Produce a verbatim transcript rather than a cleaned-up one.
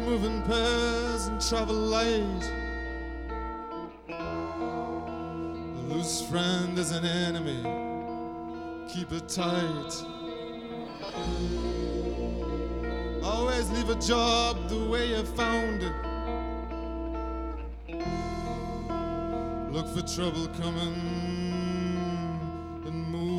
move in pairs and travel light. A loose friend is an enemy, keep it tight. Always leave a job the way you found it. Look for trouble coming and move